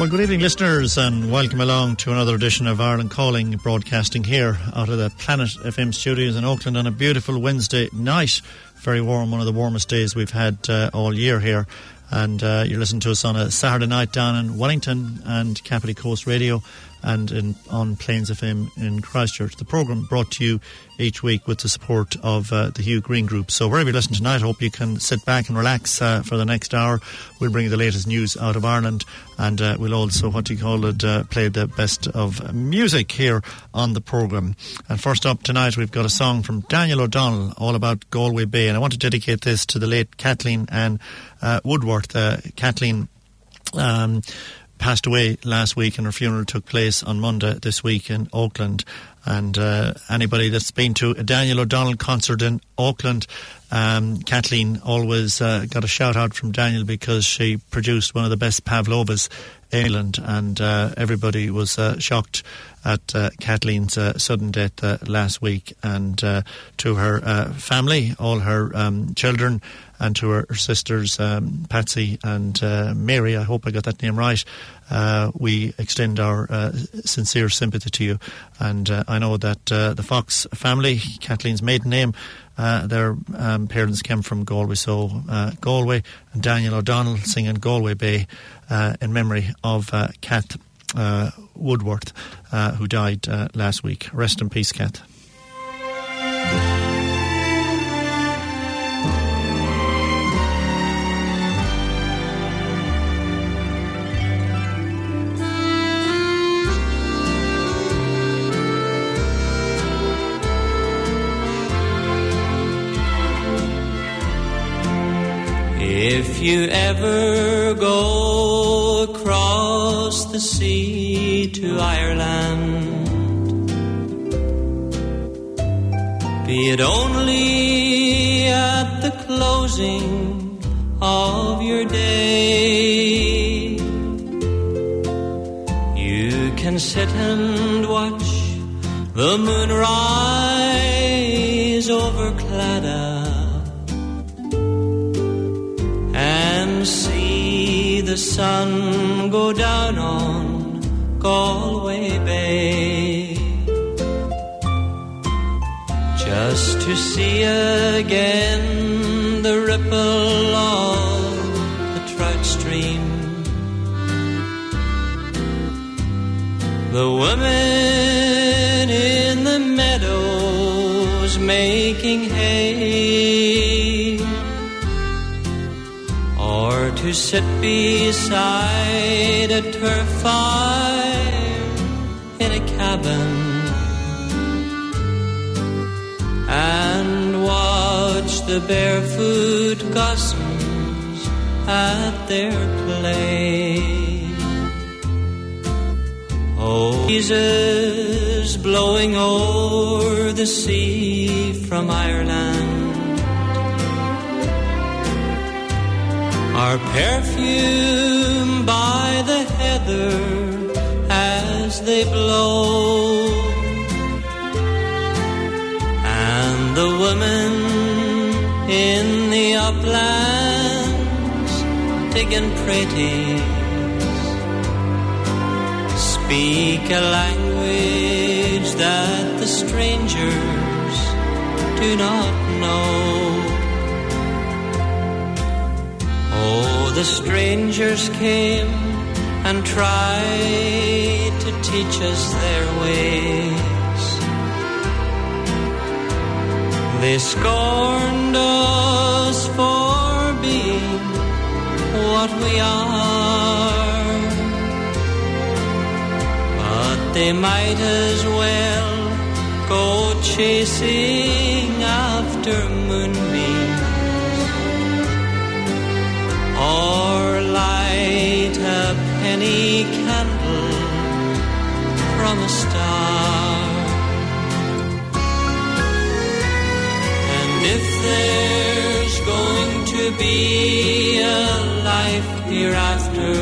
Well, good evening, listeners, and welcome along to another edition of Ireland Calling, broadcasting here out of the Planet FM studios in Oakland on a beautiful Wednesday night. Very warm, one of the warmest days we've had all year here. And you're listening to us on a Saturday night down in Wellington and Capity Coast Radio and on Plains FM in Christchurch. The programme brought to you each week with the support of the Hugh Green Group. So wherever you listen tonight, I hope you can sit back and relax for the next hour. We'll bring you the latest news out of Ireland, and we'll also, play the best of music here on the programme. And first up tonight, we've got a song from Daniel O'Donnell, all about Galway Bay. And I want to dedicate this to the late Kathleen Ann Woodworth. Kathleen passed away last week, and her funeral took place on Monday this week in Auckland. And anybody that's been to a Daniel O'Donnell concert in Auckland, Kathleen always got a shout out from Daniel because she produced one of the best pavlovas in England, and everybody was shocked at Kathleen's sudden death last week. And to her family, all her children, and to her sisters, Patsy and Mary, I hope I got that name right, we extend our sincere sympathy to you. And I know that the Fox family, Kathleen's maiden name, their parents came from Galway, so Galway, and Daniel O'Donnell singing Galway Bay in memory of Kath Woodworth, who died last week. Rest in peace, Kath. If you ever go across the sea to Ireland, be it only at the closing of your day, you can sit and watch the moon rise over Claddagh and see the sun go down on Galway Bay, just to see again the ripple of the trout stream, the women in the meadows making hay, or to sit beside a turf fire in a cabin and watch the barefoot goslings at their play. Oh, breezes blowing o'er the sea from Ireland are perfumed by the heather as they blow, and the women in the uplands digging praties speak a language that the strangers do not know. Oh, the strangers came and tried to teach us their ways. They scorned us for being what we are, but they might as well go chasing after moonbeams or light a penny candle from a star. And if there's going to be a life hereafter,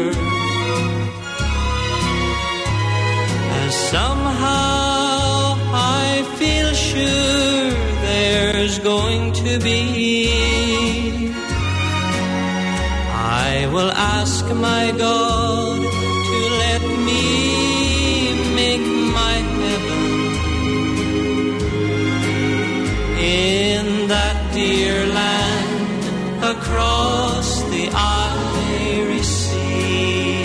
as somehow I feel sure there's going to be, I will ask my God across the Irish Sea.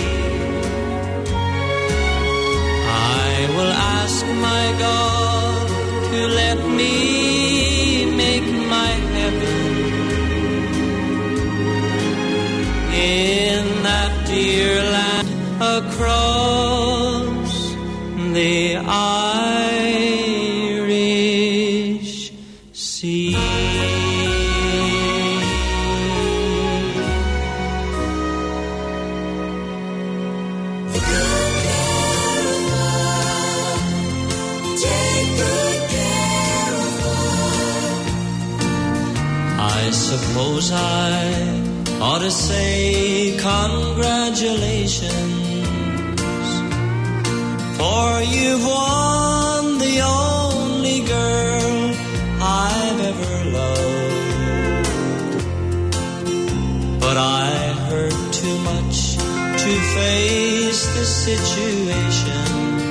I will ask my God to let me make my heaven in that dear land across the Irish Sea. I suppose I ought to say congratulations, for you've won the only girl I've ever loved. But I hurt too much to face the situation.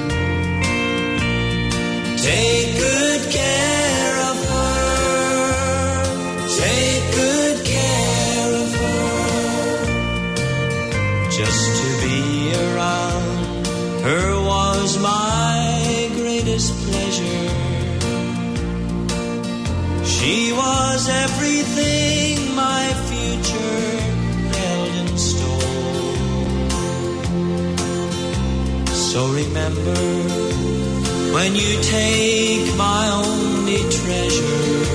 Take good care of her. Take good care of her. Just to be around her was my greatest pleasure. She was everything my future held in store. So remember, when you take my only treasure,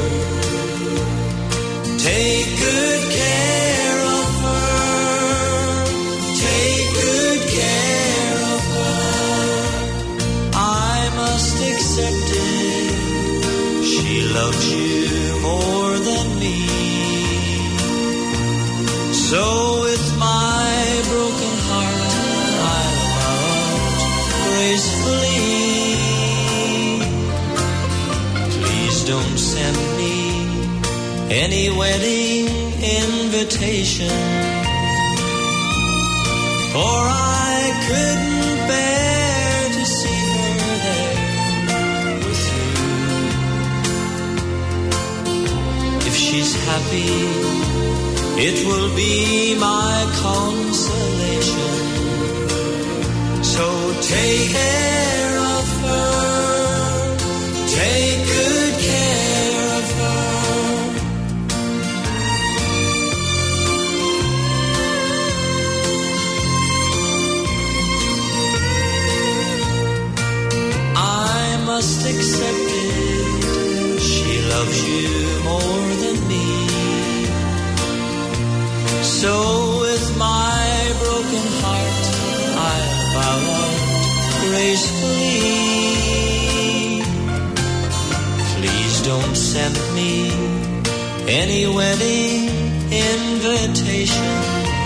take good care of her. Take good care of her. I must accept it. She loves you more than me. So with my broken heart, I'll bow out gracefully. Please don't send me any wedding invitation, for I couldn't bear to see her there with you. If she's happy, it will be my consolation. So take care of her. Take good care of her. I must accept it. She loves you more than me. So with my broken heart, I'll bow out gracefully. Please don't send me any wedding invitation,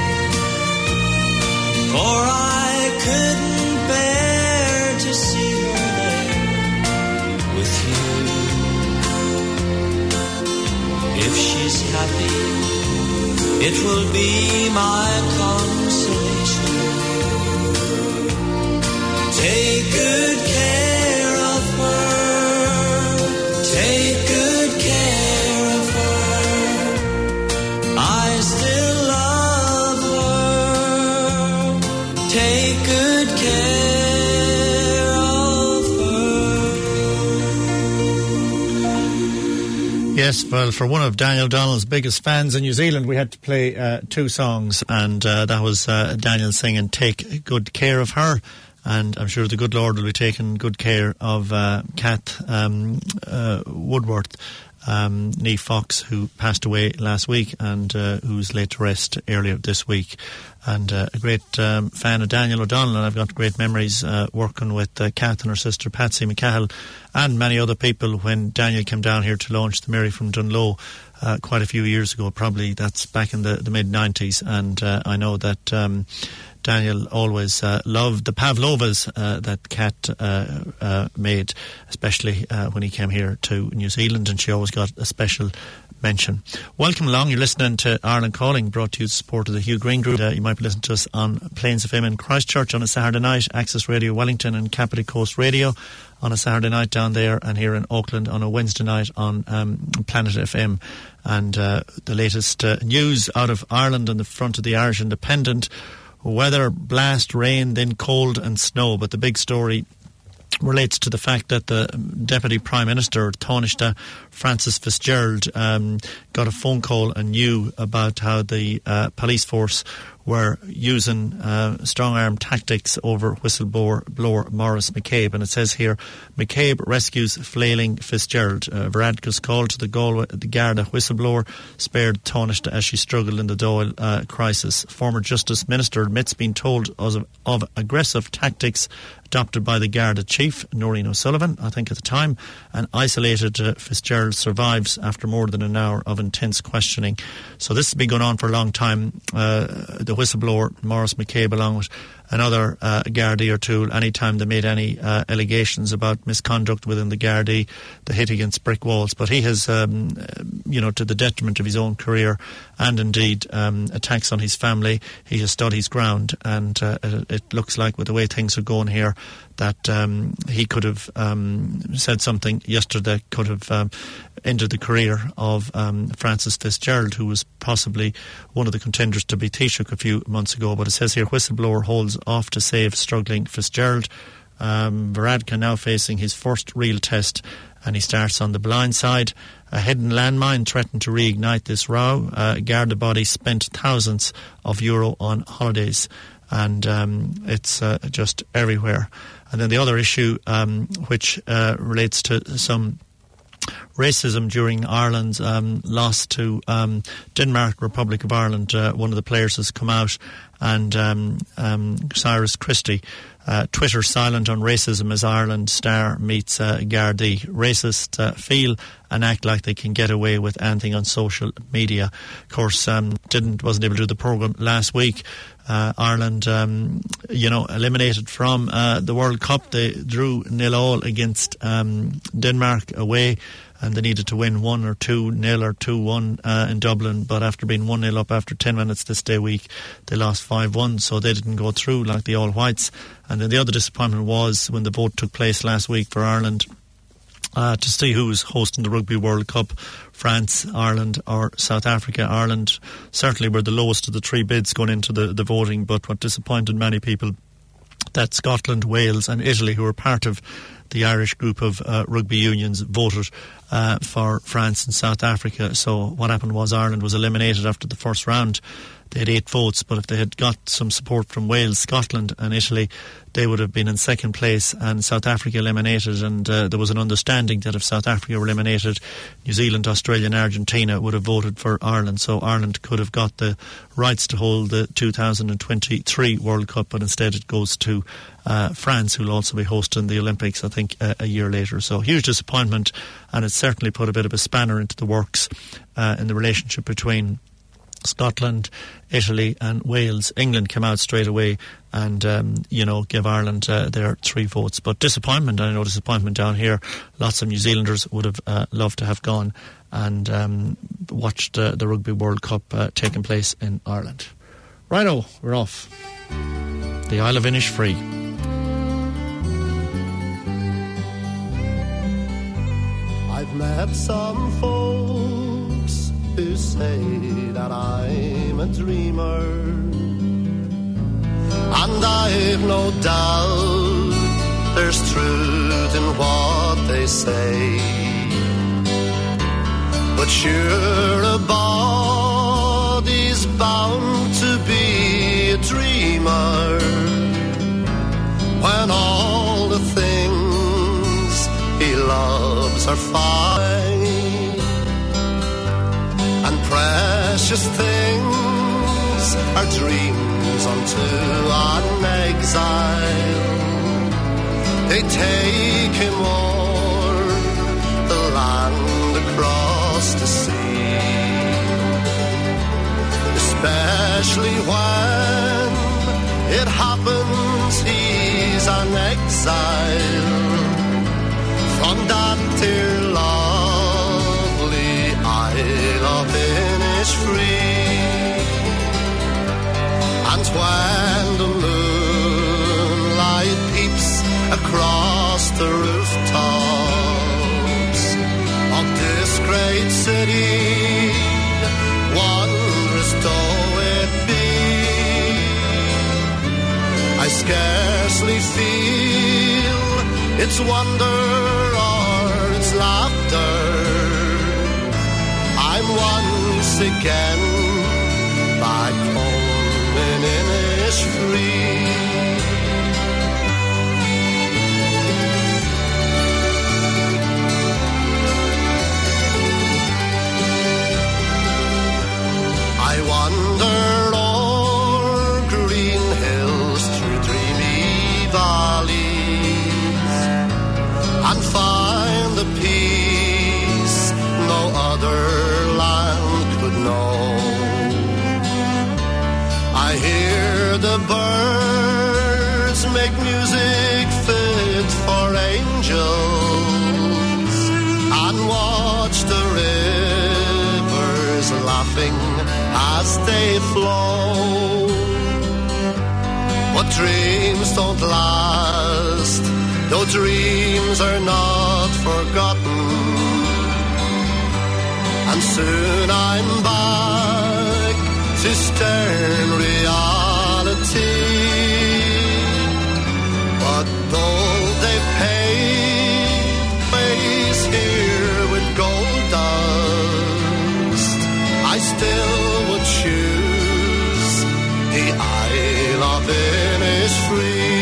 for I couldn't bear to see her there with you. If she's happy, it will be my consolation. Take good care of her. Take good care of her. I still love her. Take good care of her. Yes, well, for one of Daniel O'Donnell's biggest fans in New Zealand, we had to play two songs, and that was Daniel singing Take Good Care of Her, and I'm sure the good Lord will be taking good care of Kath Woodworth, Niamh Fox, who passed away last week and who's laid to rest earlier this week. And a great fan of Daniel O'Donnell, and I've got great memories working with Kath and her sister Patsy McCahill and many other people when Daniel came down here to launch the Mary from Dunloe quite a few years ago. Probably that's back in the mid-90s, and I know that Daniel always loved the pavlovas that Kat made, especially when he came here to New Zealand, and she always got a special mention. Welcome along. You're listening to Ireland Calling, brought to you with support of the Hugh Green Group. You might be listening to us on Plains FM in Christchurch on a Saturday night, Access Radio Wellington and Capity Coast Radio on a Saturday night down there, and here in Auckland on a Wednesday night on Planet FM. And the latest news out of Ireland on the front of the Irish Independent: weather, blast, rain, then cold and snow. But the big story relates to the fact that the Deputy Prime Minister, Taoiseach Francis Fitzgerald, got a phone call and knew about how the police force were using strong-arm tactics over whistleblower Maurice McCabe. And it says here, McCabe rescues flailing Fitzgerald. Varadkar's call to the Garda whistleblower spared Taoiseach as she struggled in the Dáil crisis. Former Justice Minister admits being told of aggressive tactics adopted by the Garda chief, Noreen O'Sullivan, I think at the time, and isolated Fitzgerald survives after more than an hour of intense questioning. So this has been going on for a long time. The whistleblower, Maurice McCabe, along with another Gardaí or two, anytime they made any allegations about misconduct within the Gardaí, they hit against brick walls. But he has, to the detriment of his own career and indeed attacks on his family, he has stood his ground. And it looks like, with the way things are going here, that he could have said something yesterday that could have ended the career of Francis Fitzgerald, who was possibly one of the contenders to beat Taoiseach a few months ago. But it says here, whistleblower holds off to save struggling Fitzgerald. Varadkar now facing his first real test, and he starts on the blind side. A hidden landmine threatened to reignite this row. Garda body spent thousands of euro on holidays, and it's just everywhere. And then the other issue, which relates to some racism during Ireland's loss to Denmark, Republic of Ireland. One of the players has come out, and Cyrus Christie, Twitter silent on racism as Ireland star meets Gardaí. Racists feel and act like they can get away with anything on social media. Of course, wasn't able to do the programme last week. Ireland, eliminated from the World Cup. They drew 0-0 against Denmark away, and they needed to win 1 or 2-0 or 2-1 in Dublin. But after being 1-0 up after 10 minutes this day week, they lost 5-1, so they didn't go through like the All Whites. And then the other disappointment was when the vote took place last week for Ireland to see who was hosting the Rugby World Cup, France, Ireland or South Africa. Ireland certainly were the lowest of the three bids going into the voting, but what disappointed many people, that Scotland, Wales and Italy, who were part of the Irish group of rugby unions, voted for France and South Africa. So what happened was Ireland was eliminated after the first round. They had 8 votes, but if they had got some support from Wales, Scotland and Italy, they would have been in second place, and South Africa eliminated. And there was an understanding that if South Africa were eliminated, New Zealand, Australia and Argentina would have voted for Ireland. So Ireland could have got the rights to hold the 2023 World Cup, but instead it goes to France, who will also be hosting the Olympics, I think, a year later. So huge disappointment, and it certainly put a bit of a spanner into the works in the relationship between Scotland, Italy and Wales. England came out straight away and give Ireland their 3 votes. But disappointment, I know disappointment down here. Lots of New Zealanders would have loved to have gone and watched the Rugby World Cup taking place in Ireland. Righto, we're off. The Isle of Inis free. I've met some folks who say that I'm a dreamer, and I've no doubt there's truth in what they say. But sure, a body's bound to be a dreamer when all the things he loves are far away, and precious things are dreams unto an exile. They take him o'er the land across the sea, especially when it happens he's an exile from that dear lovely Isle of Innisfree. And when the moonlight peeps across the rooftops of this great city, wondrous though it be, I scarcely feel its wonder or its laughter. I'm once again back home in Innisfree. I wander o'er green hills through dreamy valleys and find the peace no other land could know. I hear the birds make music fit for angels and watch the rivers laughing as they flow. But dreams don't last, though dreams are not forgotten. And soon I'm back to stern reality. But though they pave ways here with gold dust, I still would choose the Isle of Innisfree.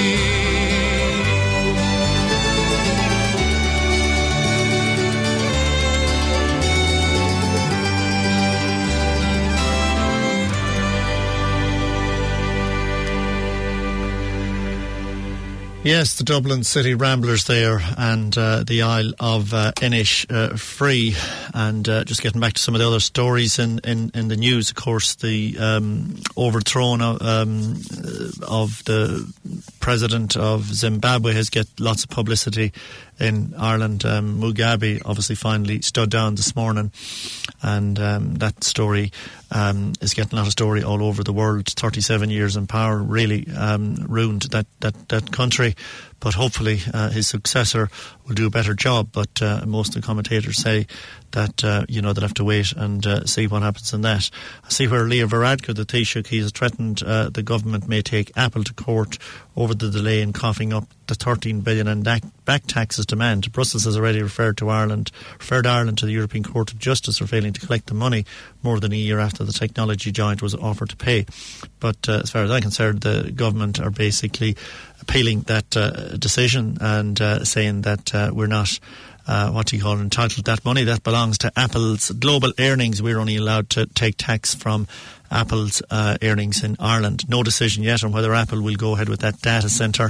Yes, the Dublin City Ramblers there, and the Isle of Innisfree. And just getting back to some of the other stories in the news, of course, the overthrow of the president of Zimbabwe has got lots of publicity in Ireland. Mugabe obviously finally stood down this morning, and that story is getting a lot of story all over the world. 37 years in power really ruined that country, but hopefully his successor will do a better job. But most of the commentators say that they'll have to wait and see what happens in that. I see where Leo Varadkar, the Taoiseach, he has threatened the government may take Apple to court over the delay in coughing up the 13 billion in back taxes demand. Brussels has already referred Ireland to the European Court of Justice for failing to collect the money more than a year after the technology giant was offered to pay. But as far as I'm concerned, the government are basically appealing that decision and saying that we're not entitled to that money. That belongs to Apple's global earnings. We're only allowed to take tax from Apple's earnings in Ireland. No decision yet on whether Apple will go ahead with that data centre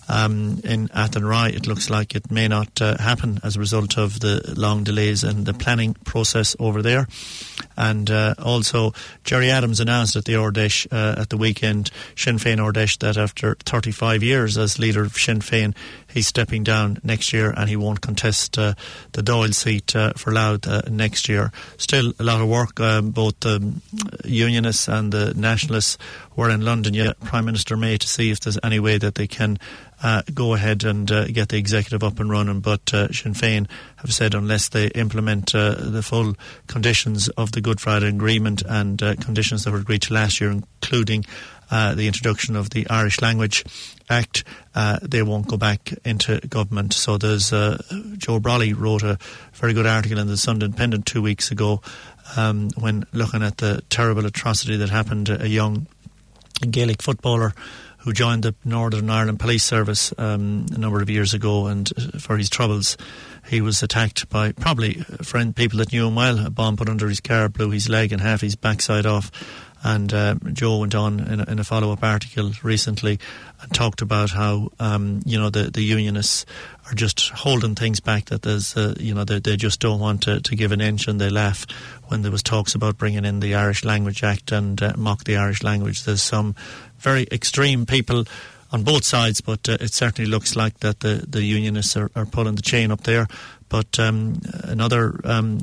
in Athenry. It looks like it may not happen as a result of the long delays in the planning process over there. And also, Gerry Adams announced at the Ordesh at the weekend, Sinn Féin Ordesh, that after 35 years as leader of Sinn Féin, he's stepping down next year and he won't contest the Dáil seat for Louth next year. Still a lot of work. Both the Unionists and the Nationalists were in London, yet Prime Minister May, to see if there's any way that they can go ahead and get the executive up and running. But Sinn Féin have said unless they implement the full conditions of the Good Friday Agreement and conditions that were agreed to last year, including the introduction of the Irish Language Act, they won't go back into government. So there's Joe Brolly wrote a very good article in the Sunday Independent 2 weeks ago when looking at the terrible atrocity that happened to a young Gaelic footballer who joined the Northern Ireland Police Service a number of years ago, and for his troubles he was attacked by probably people that knew him well. A bomb put under his car blew his leg and half his backside off, And Joe went on in a follow-up article recently and talked about how, the Unionists are just holding things back, that there's, they just don't want to give an inch, and they laugh when there was talks about bringing in the Irish Language Act and mock the Irish language. There's some very extreme people on both sides, but it certainly looks like that the Unionists are pulling the chain up there. But another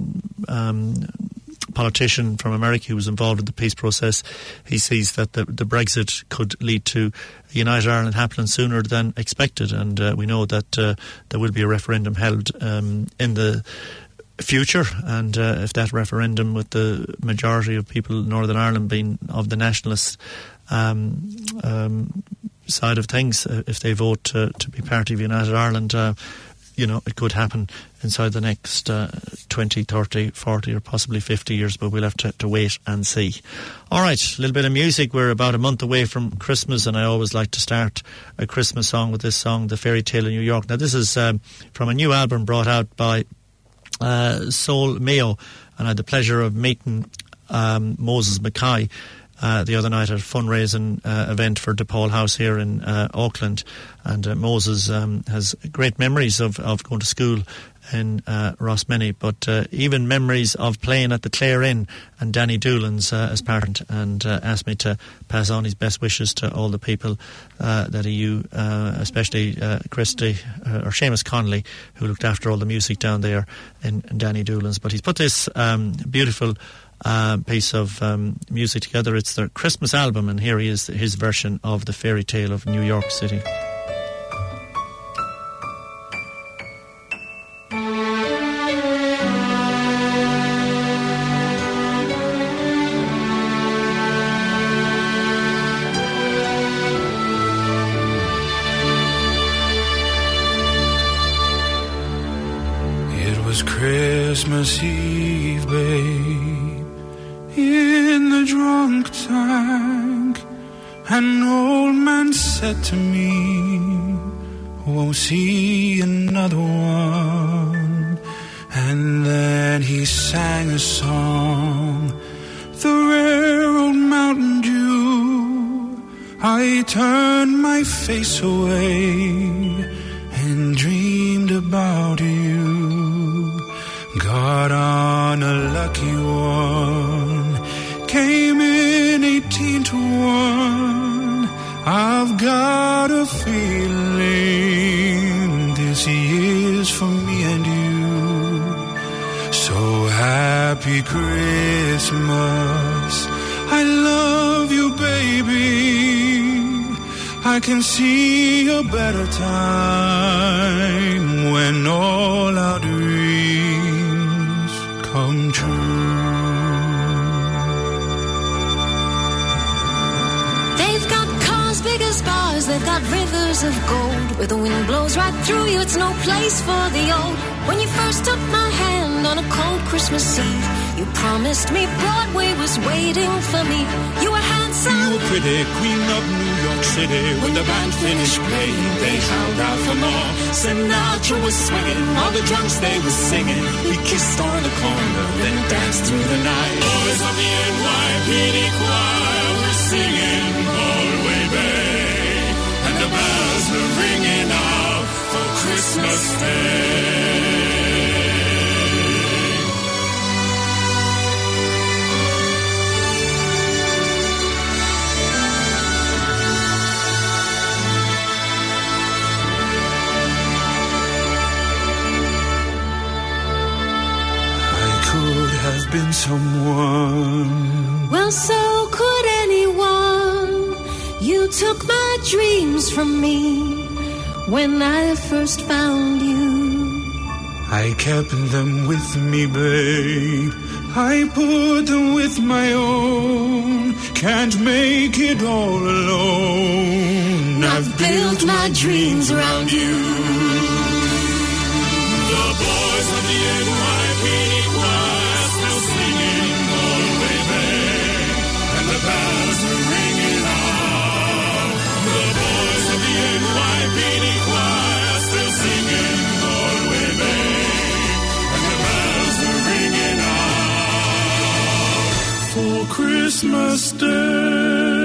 politician from America who was involved in the peace process, he sees that the Brexit could lead to United Ireland happening sooner than expected, and we know that there will be a referendum held in the future, and if that referendum, with the majority of people in Northern Ireland being of the nationalist side of things, if they vote to be part of United Ireland, it could happen inside the next 20, 30, 40 or possibly 50 years, but we'll have to wait and see. All right, a little bit of music. We're about a month away from Christmas, and I always like to start a Christmas song with this song, The Fairy Tale of New York. Now, this is from a new album brought out by Soul Mayo, and I had the pleasure of meeting Moses Mackay the other night at a fundraising event for DePaul House here in Auckland, and Moses has great memories of going to school in Rossmany, but even memories of playing at the Clare Inn and Danny Doolan's as parent, and asked me to pass on his best wishes to all the people that he knew, especially Christy or Seamus Connolly, who looked after all the music down there in Danny Doolan's. But he's put this beautiful piece of music together. It's their Christmas album, and here he is, his version of The Fairy Tale of New York City. It was Christmas Eve, babe, in the drunk tank. An old man said to me, won't see another one. And then he sang a song, the rare old Mountain Dew. I turned my face away and dreamed about you. Got on a lucky one, came in 18-1. I've got a feeling this year's for me and you. So happy Christmas, I love you, baby. I can see a better time when all our dreams come true. They've got cars big as bars, they've got rivers of gold. Where the wind blows right through you, it's no place for the old. When you first took my hand on a cold Christmas Eve, you promised me Broadway was waiting for me. You were handsome, you were pretty, queen of New York City. When the band finished playing, they howled out for more. Sinatra was swinging, all the drunks they were singing. We kissed on the corner, then danced through the night. Boys of the NYPD choir were singing Galway Bay, and the bells were ringing out for Christmas Day. Have been someone. Well, so could anyone. You took my dreams from me when I first found you. I kept them with me, babe. I put them with my own. Can't make it all alone. I've built my dreams around you. The boys of the NYPD choir still singing Galway Bay, and the bells are ringing out. The boys of the NYPD choir still singing Galway Bay, and the bells are ringing out. For Christmas Christmas Day.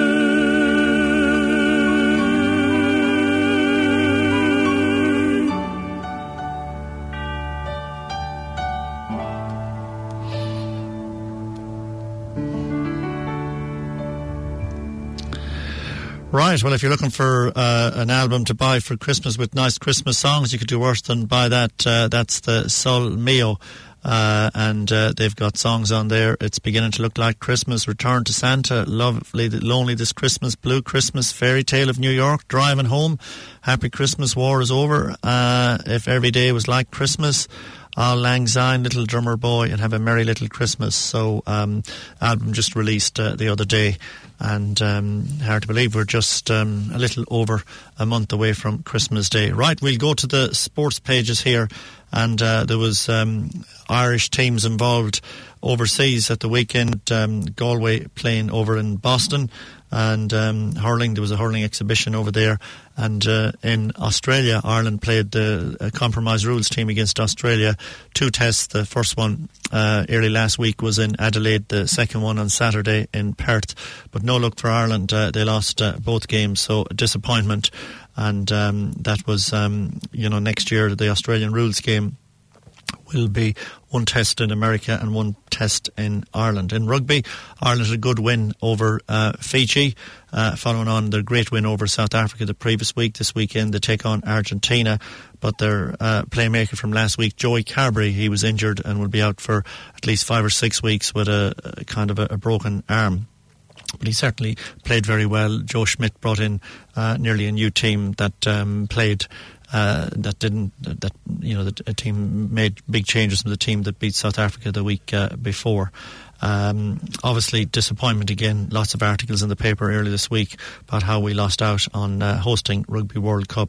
Right, well, if you're looking for an album to buy for Christmas with nice Christmas songs, you could do worse than buy that. That's the Sol Mio. And they've got songs on there. It's Beginning to Look Like Christmas, Return to Santa, Lovely, Lonely This Christmas, Blue Christmas, Fairy Tale of New York, Driving Home, Happy Christmas, War is Over, If Every Day Was Like Christmas, Auld Lang Syne, Little Drummer Boy, and Have a Merry Little Christmas. So album just released the other day, and hard to believe we're just a little over a month away from Christmas Day. Right, we'll go to the sports pages here, and there was Irish teams involved overseas at the weekend. Galway playing over in Boston, and hurling, there was a hurling exhibition over there. And in Australia, Ireland played a compromise rules team against Australia. 2 tests. The first one early last week was in Adelaide, the second one on Saturday in Perth. But no luck for Ireland. They lost both games, so a disappointment. And that was, next year the Australian rules game will be 1 test in America and 1 test in Ireland. In rugby, Ireland had a good win over Fiji, following on their great win over South Africa the previous week. This weekend they take on Argentina, but their playmaker from last week, Joey Carberry, he was injured and will be out for at least 5 or 6 weeks with a kind of a broken arm. But he certainly played very well. Joe Schmidt brought in nearly a new team that played. The team made big changes from the team that beat South Africa the week before. Obviously, disappointment again. Lots of articles in the paper earlier this week about how we lost out on hosting Rugby World Cup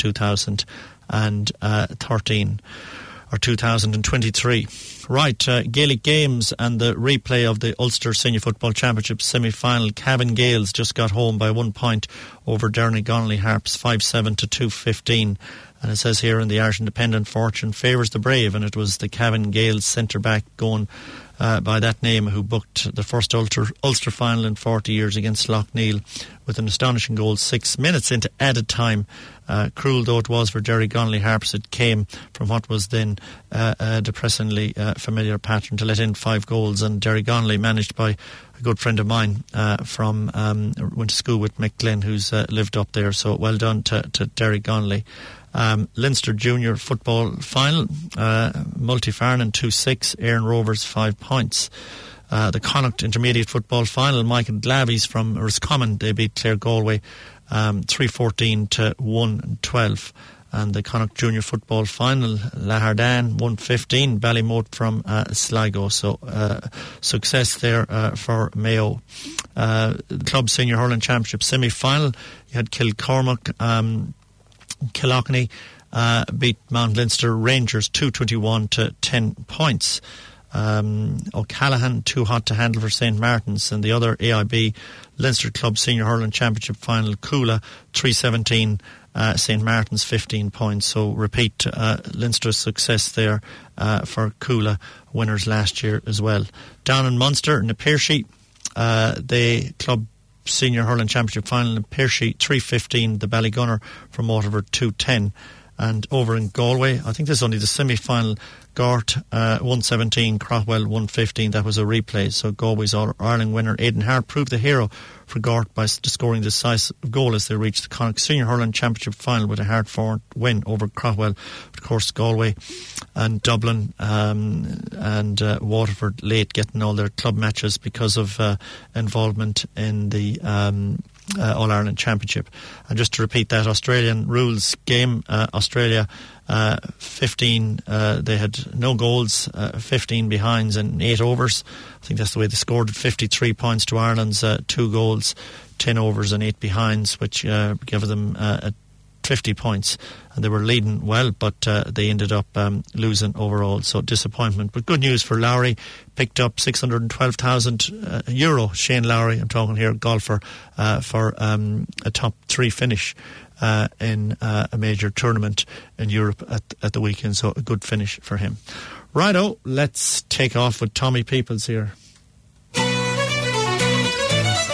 2013 or 2023. Right, Gaelic Games and the replay of the Ulster Senior Football Championship semi-final. Cavan Gaels just got home by 1 point over Derry-Gonley Harps, 5-7 to 2-15. And it says here in the Irish Independent, fortune favours the brave, and it was the Cavan Gaels centre-back going by that name who booked the first Ulster final in 40 years against Loughneel with an astonishing goal 6 minutes into added time. Cruel though it was for Derry-Gonley Harps, it came from what was then a depressingly familiar pattern to let in 5 goals, and Derry-Gonley, managed by a good friend of mine went to school with Mick Glenn, who's lived up there, so well done to Derry-Gonley. Leinster Junior Football Final, Multifarnan 2-6, Éireann Rovers 5 points. The Connacht Intermediate Football Final, Michael Glavies from Roscommon, they beat Clare Galway 3-14 to 1-12. And the Connacht Junior Football Final, Lahardan 1-15, Ballymote from Sligo. So success there for Mayo. Club Senior Hurling Championship semi-final, you had Kilcormac, Killockney beat Mount Leinster Rangers 2-21 to 10 points. O'Callaghan too hot to handle for St Martin's, and the other AIB Leinster Club Senior Hurling Championship final, Coola 3-17, St Martin's 15 points. So repeat Leinster's success there for Coola, winners last year as well. Down in Munster, in the Pearshie, the Club Senior Hurling Championship final in Pearshie 3-15, the Ballygunner from Waterford 2-10. And over in Galway, I think this is only the semi-final, Gort 1-17, Craughwell 1-15. That was a replay. So Galway's All-Ireland winner Aidan Hart proved the hero for Gort by scoring the decisive goal as they reached the Connacht Senior Hurling Championship final with a hard-fought win over Craughwell. Of course, Galway and Dublin and Waterford late getting all their club matches because of involvement in the All-Ireland Championship. And just to repeat that Australian rules game, Australia 15, they had no goals, 15 behinds and 8 overs. I think that's the way they scored, 53 points to Ireland's 2 goals, 10 overs and 8 behinds, which gave them 50 points, and they were leading well, but they ended up losing overall, so disappointment. But good news for Lowry, picked up €612,000. Shane Lowry, I'm talking here, golfer, for a top 3 finish in a major tournament in Europe at the weekend, so a good finish for him. Righto, let's take off with Tommy Peoples here.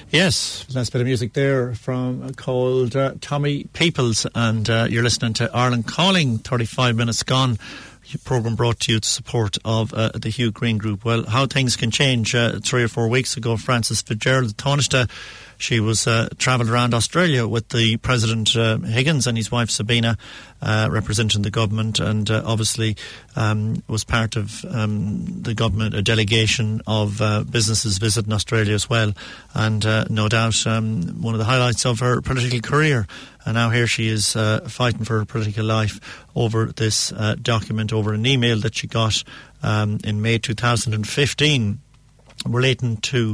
Yes, last bit of music there from called Tommy Peoples, and you're listening to Ireland Calling. 35 minutes gone. Programme brought to you to support of the Hugh Green Group. Well, how things can change. 3 or 4 weeks ago, Frances Fitzgerald, the Taoiseach, she was travelled around Australia with the President Higgins and his wife Sabina, representing the government, and obviously was part of the government, a delegation of businesses visiting Australia as well, and no doubt one of the highlights of her political career. And now here she is fighting for her political life over this document, over an email that she got in May 2015 relating to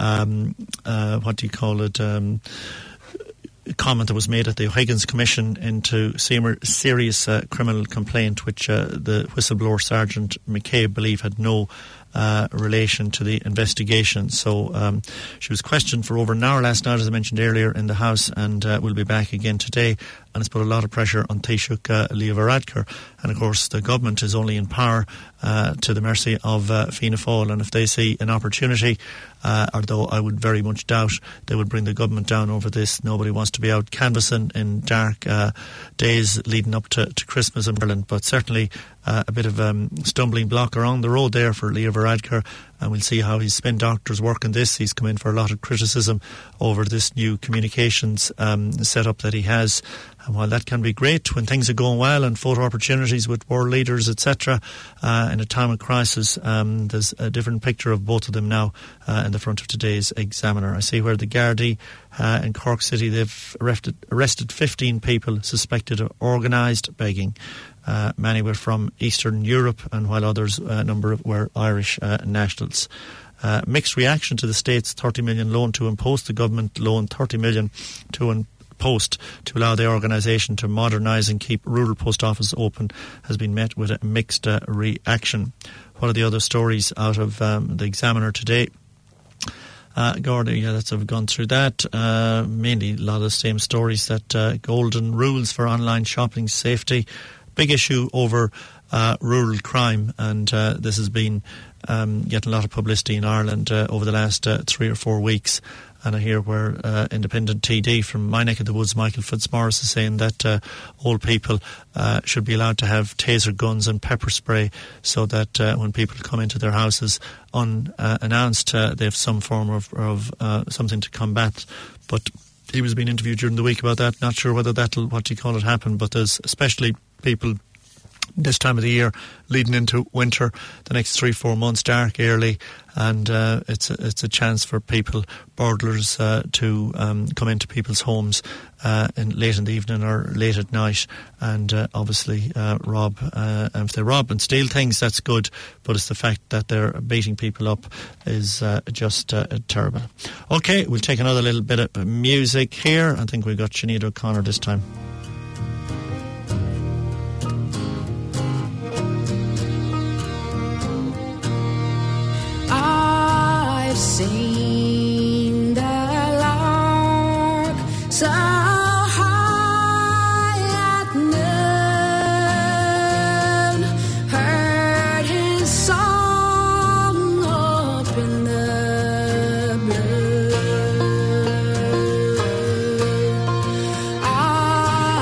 what do you call it, a comment that was made at the O'Higgins Commission into serious criminal complaint, which the whistleblower Sergeant McCabe believe had no relation to the investigation. So she was questioned for over an hour last night, as I mentioned earlier, in the House, and will be back again today. And it's put a lot of pressure on Taoiseach Leo Varadkar. And of course the government is only in power to the mercy of Fianna Fáil, and if they see an opportunity, although I would very much doubt they would bring the government down over this. Nobody wants to be out canvassing in dark days leading up to Christmas in Ireland, but certainly a bit of stumbling block around the road there for Leo Varadkar, and we'll see how his spin doctors work in this. He's come in for a lot of criticism over this new communications setup that he has. And while that can be great when things are going well and photo opportunities with world leaders, etc., in a time of crisis, there's a different picture of both of them now in the front of today's Examiner. I see where the Gardaí in Cork City, they've arrested 15 people suspected of organised begging. Many were from Eastern Europe, and while others, a number were Irish nationals. Mixed reaction to the state's 30 million loan to Impost. The government loaned 30 million to Post to allow the organisation to modernise and keep rural post office open has been met with a mixed reaction. What are the other stories out of the Examiner today? Gordon, that's I've gone through that. Mainly a lot of the same stories, that golden rules for online shopping safety. Big issue over rural crime, and this has been getting a lot of publicity in Ireland over the last 3 or 4 weeks. And I hear where independent TD from my neck of the woods, Michael Fitzmaurice, is saying that old people should be allowed to have taser guns and pepper spray, so that when people come into their houses unannounced, they have some form of something to combat. But he was being interviewed during the week about that. Not sure whether that'll, what do you call it, happen, but there's especially people this time of the year leading into winter, the next 3-4 months, dark early, and it's a chance for people, burglars, to come into people's homes late in the evening or late at night, and obviously rob. And if they rob and steal things, that's good, but it's the fact that they're beating people up is just terrible. Okay, we'll take another little bit of music here. I think we've got Sinead O'Connor this time. Seen the lark so high at noon, heard his song up in the blue. I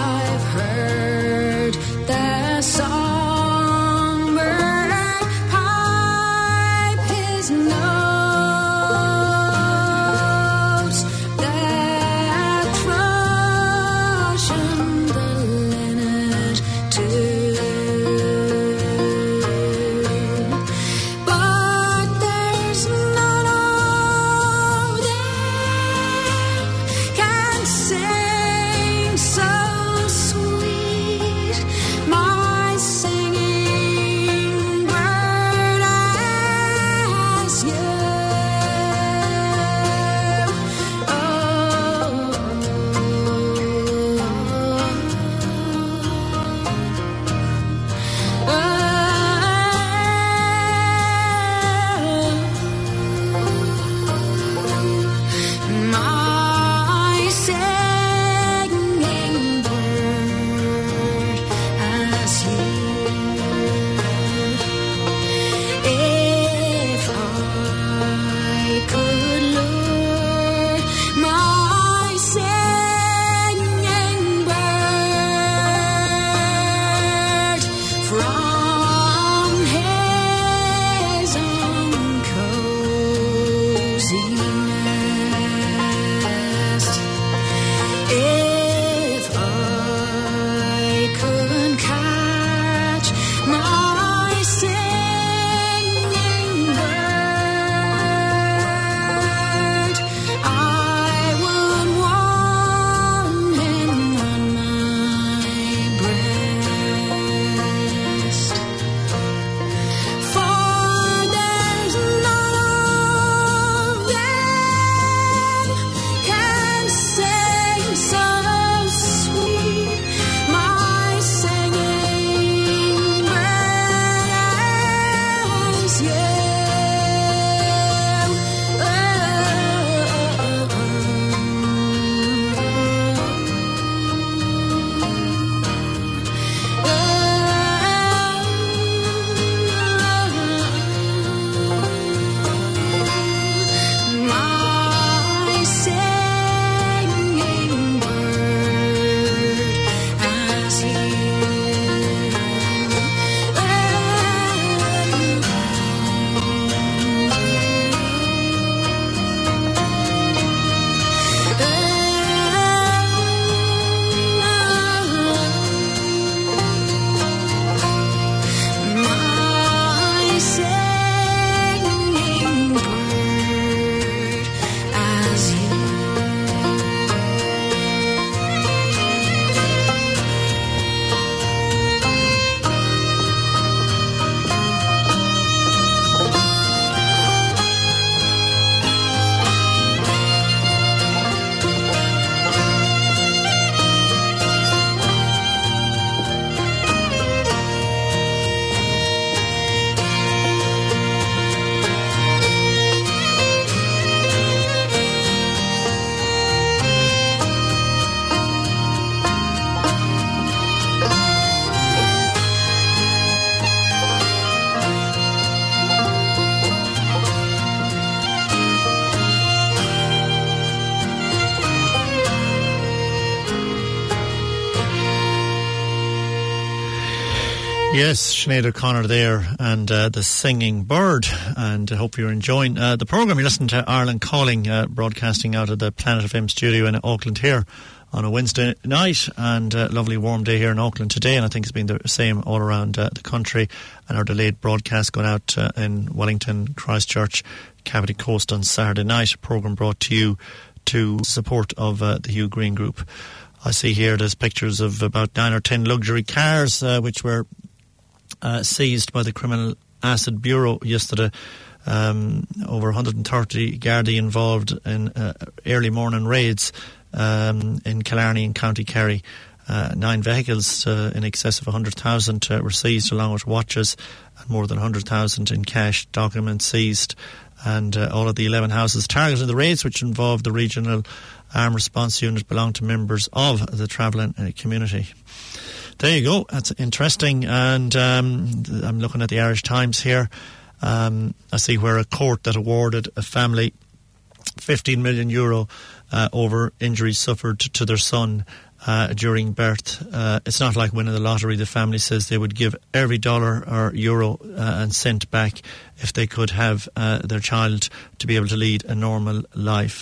Yes, Sinead O'Connor there and the Singing Bird, and I hope you're enjoying the programme. You're listening to Ireland Calling, broadcasting out of the Planet FM studio in Auckland here on a Wednesday night, and a lovely warm day here in Auckland today, and I think it's been the same all around the country, and our delayed broadcast going out in Wellington, Christchurch, Cavity Coast on Saturday night, a programme brought to you to support of the Hugh Green Group. I see here there's pictures of about 9 or 10 luxury cars which were seized by the Criminal Asset Bureau yesterday. Over 130 Gardaí involved in early morning raids in Killarney and County Kerry. 9 vehicles in excess of 100,000 were seized, along with watches, and more than 100,000 in cash, documents seized, and all of the 11 houses targeted in the raids, which involved the Regional Armed Response Unit, belong to members of the travelling community. There you go. That's interesting. And I'm looking at the Irish Times here. I see where a court that awarded a family €15 million over injuries suffered to their son during birth. It's not like winning the lottery. The family says they would give every dollar or euro and cent back if they could have their child to be able to lead a normal life.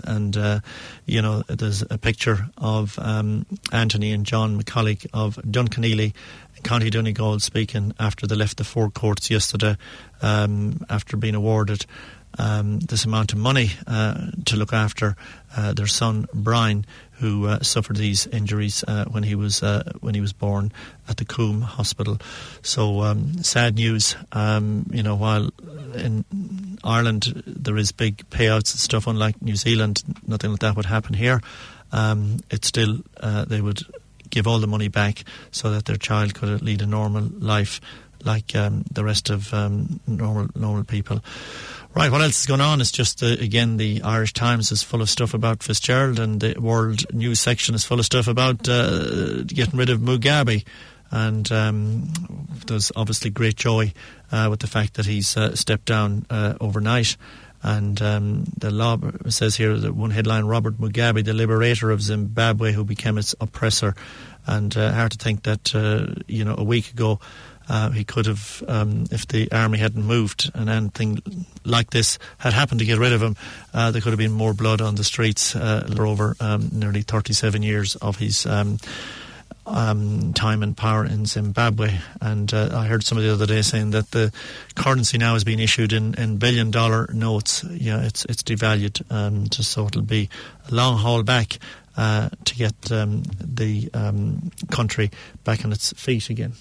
You know, there's a picture of Anthony and John McCulloch of Duncanely, County Donegal, speaking after they left the four courts yesterday after being awarded this amount of money to look after their son Brian, who suffered these injuries when he was born at the Coombe Hospital. So sad news. You know, while in Ireland there is big payouts and stuff, unlike New Zealand, nothing like that would happen here. It's still they would give all the money back so that their child could lead a normal life like the rest of normal people. Right, what else is going on? It's just, again, the Irish Times is full of stuff about Fitzgerald, and the World News section is full of stuff about getting rid of Mugabe. And there's obviously great joy with the fact that he's stepped down overnight. And the law says here that one headline, Robert Mugabe, the liberator of Zimbabwe, who became its oppressor. And hard to think that, you know, a week ago, he could have, if the army hadn't moved and anything like this had happened to get rid of him, there could have been more blood on the streets for over nearly 37 years of his time and power in Zimbabwe. And I heard somebody the other day saying that the currency now is being issued in $1 billion notes. Yeah, it's devalued, just so it'll be a long haul back to get the country back on its feet again.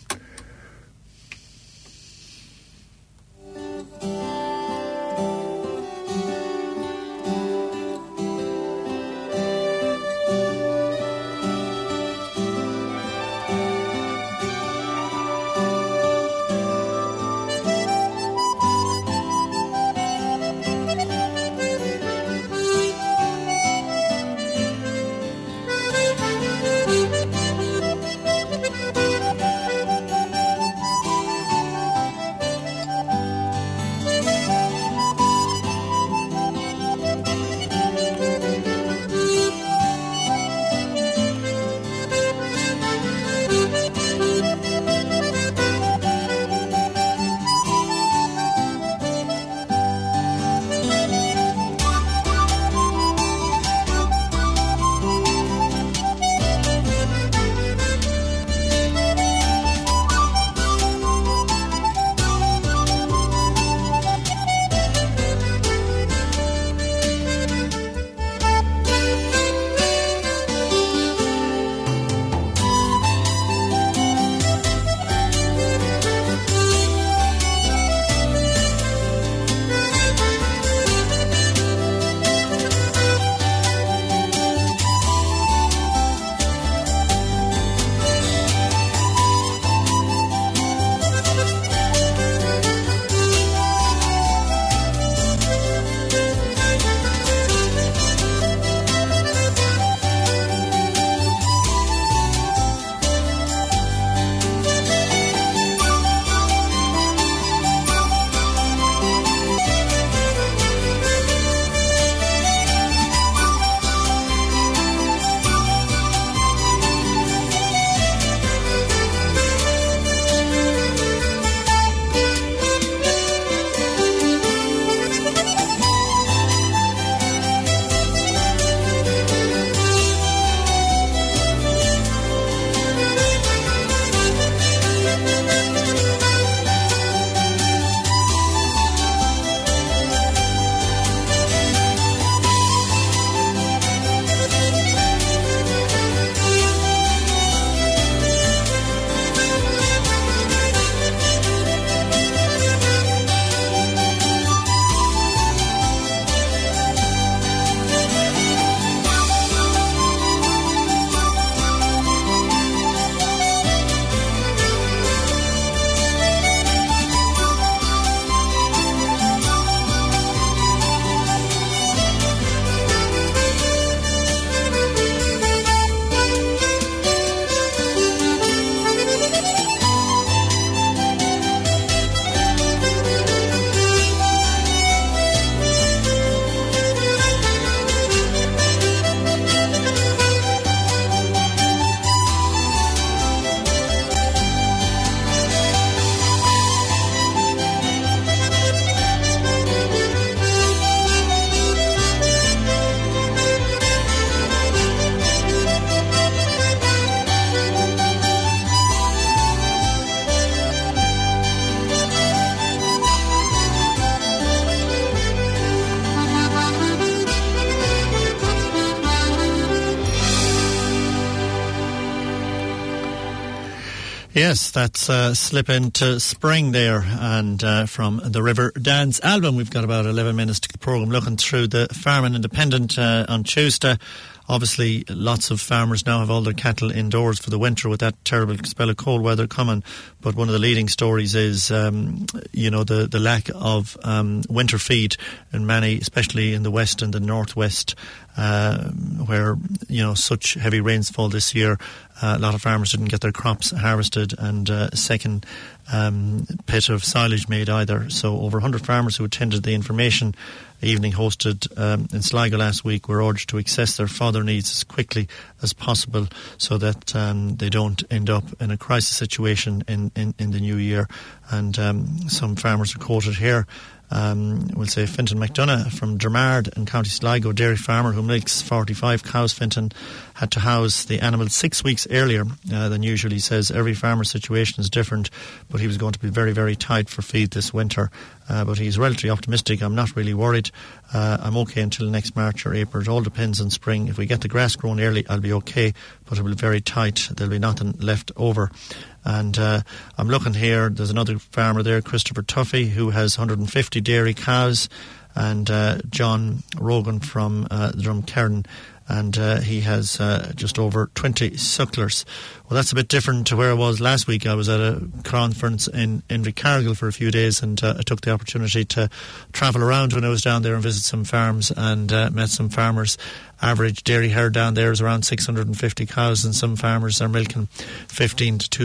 Yes, that's Slip Into Spring there, and from the River Dance album. We've got about 11 minutes to the programme, looking through the Farming Independent on Tuesday. Obviously, lots of farmers now have all their cattle indoors for the winter with that terrible spell of cold weather coming. But one of the leading stories is, the lack of winter feed in many, especially in the west and the northwest, where, such heavy rainfall this year. A lot of farmers didn't get their crops harvested, and a second pit of silage made either. So over 100 farmers who attended the information evening hosted in Sligo last week were urged to access their fodder needs as quickly as possible so that they don't end up in a crisis situation in the new year. And some farmers are quoted here. We'll say Fintan McDonough from Dermard in County Sligo, dairy farmer who milks 45 cows. Fintan had to house the animals 6 weeks earlier than usually. Says every farmer's situation is different, but he was going to be very, very tight for feed this winter. But he's relatively optimistic. I'm not really worried. I'm okay until next March or April. It all depends on spring. If we get the grass grown early, I'll be okay, but it will be very tight. There'll be nothing left over. And I'm looking here, there's another farmer there, Christopher Tuffy, who has 150 dairy cows, and John Rogan from Drumcairn, and he has just over 20 sucklers. Well, that's a bit different to where I was last week. I was at a conference in Invercargill for a few days, and I took the opportunity to travel around when I was down there and visit some farms, and met some farmers. Average dairy herd down there is around 650 cows, and some farmers are milking 1,500 to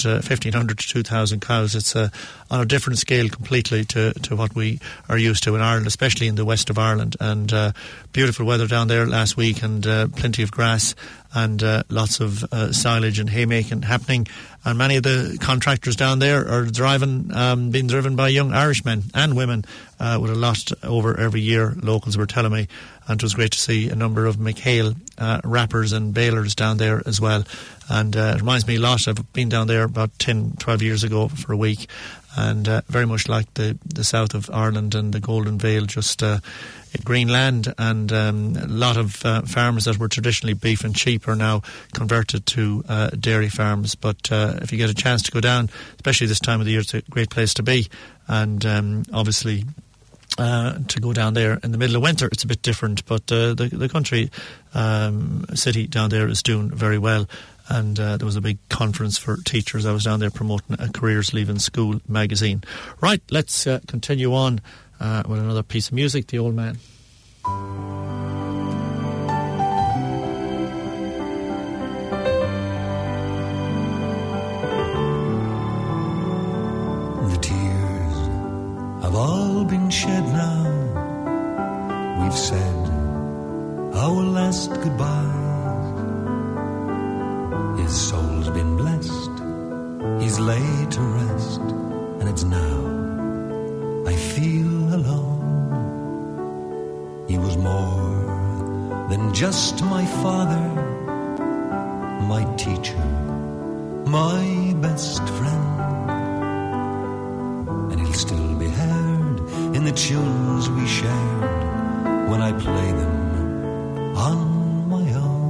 2,000 cows. It's on a different scale completely to what we are used to in Ireland, especially in the west of Ireland. And beautiful weather down there last week, and plenty of grass, and lots of silage and haymaking happening. And many of the contractors down there are being driven by young Irishmen and women, with a lot over every year, locals were telling me. And it was great to see a number of McHale wrappers and balers down there as well. And it reminds me a lot. I've been down there about 10, 12 years ago for a week, and very much like the south of Ireland and the Golden Vale, just green land, and a lot of farmers that were traditionally beef and sheep are now converted to dairy farms. But if you get a chance to go down, especially this time of the year, it's a great place to be. And obviously to go down there in the middle of winter, it's a bit different, but the country city down there is doing very well. And there was a big conference for teachers. I was down there promoting a Careers Leaving School magazine. Right, let's continue on with another piece of music, The Old Man. The tears have all been shed now. We've said our last goodbye. His soul's been blessed, he's laid to rest, and it's now I feel alone. He was more than just my father, my teacher, my best friend. And he'll still be heard in the tunes we shared when I play them on my own.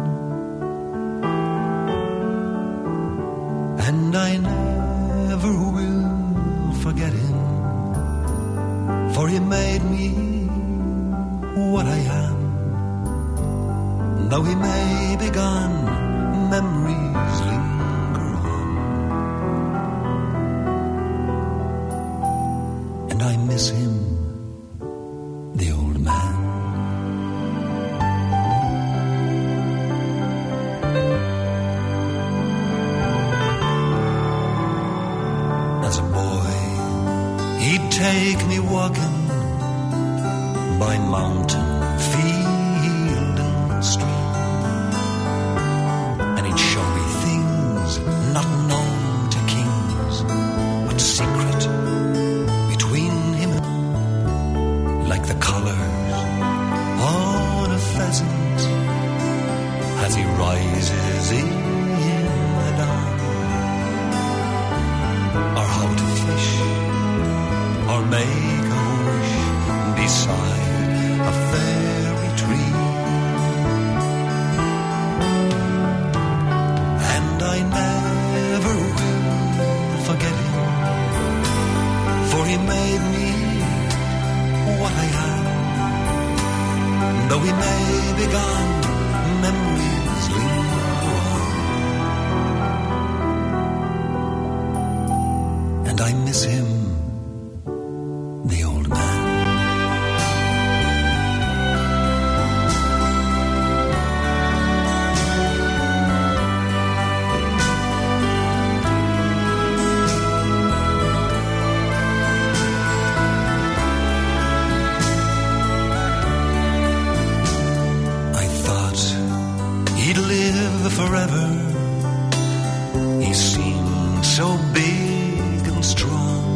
And I never will forget him, for he made me what I am. Though he may be gone, memories linger on, and I miss him, the old man. As a boy, he'd take me walking by mountain, field and stream, and he'd show me things not known to kings, but secret between him and, like the colours on a pheasant as he rises in the dawn, or how to fish, or make a wish beside a fairy tree. And I never will Though he may be gone, memories linger on. And I miss him, the old man. Forever, he seemed so big and strong.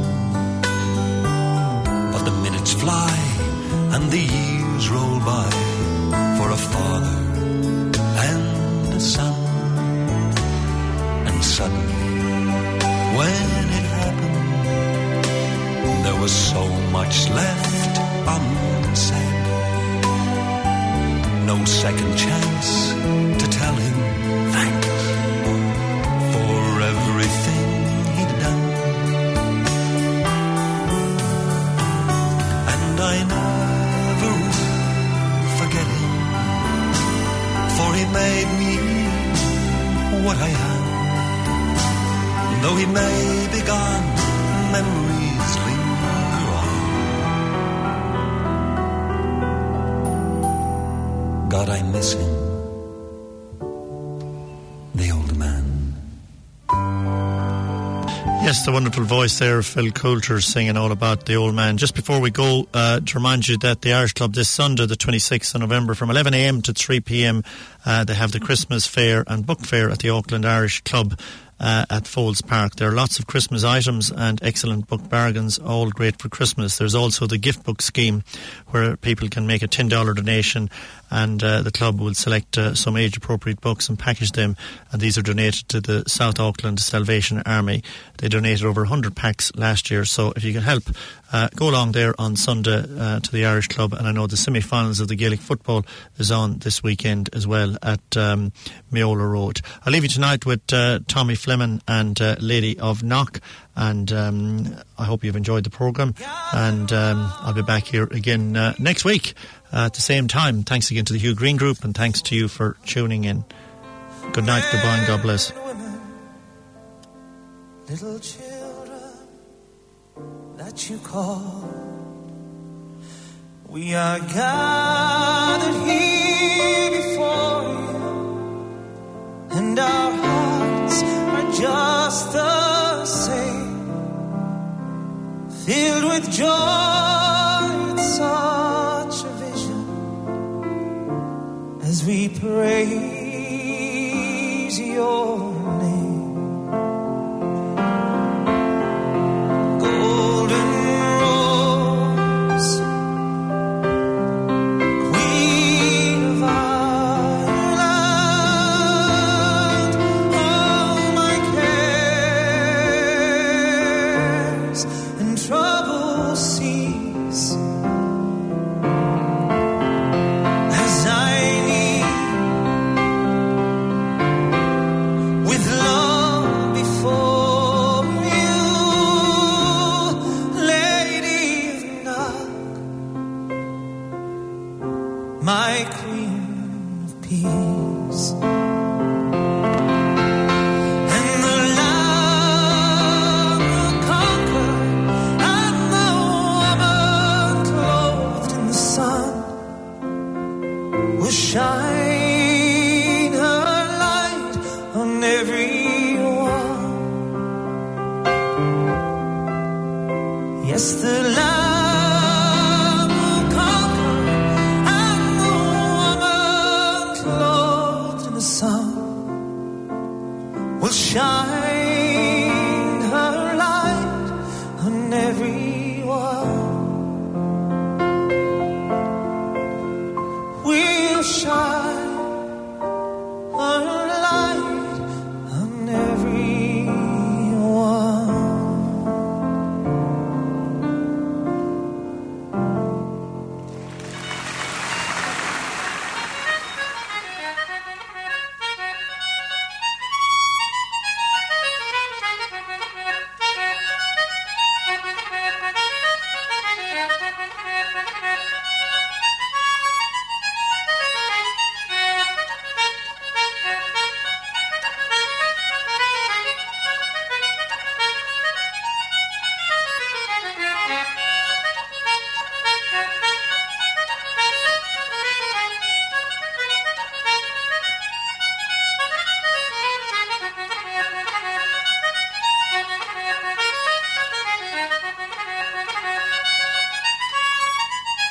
But the minutes fly and the years roll by for a father and a son. And suddenly, when it happened, there was so much left unsaid. No second chance to tell him thanks for everything he'd done. And I never will forget him, for he made me what I am. Though he may be gone, memories linger on. God, I miss him, the old man. Yes, the wonderful voice there of Phil Coulter singing all about the old man. Just before we go, to remind you that the Irish Club this Sunday, the 26th of November, from 11 a.m. to 3 p.m, they have the Christmas fair and book fair at the Auckland Irish Club at Folds Park. There are lots of Christmas items and excellent book bargains, all great for Christmas. There's also the gift book scheme where people can make a $10 donation, and the club will select some age-appropriate books and package them, and these are donated to the South Auckland Salvation Army. They donated over 100 packs last year, so if you can help, go along there on Sunday to the Irish Club. And I know the semi-finals of the Gaelic football is on this weekend as well at Meola Road. I'll leave you tonight with Tommy Fleming and Lady of Knock, and I hope you've enjoyed the programme, and I'll be back here again next week at the same time. Thanks again to the Hugh Green Group, and thanks to you for tuning in. Good night, goodbye, and God bless. Little children that you call, we are gathered here before you, and our hearts are just the same, filled with joy. It's such a vision as we praise your name. Golden rose, queen of Ireland, all my cares and troubles cease as I kneel with love before you, Lady of Knock, my Queen of Peace.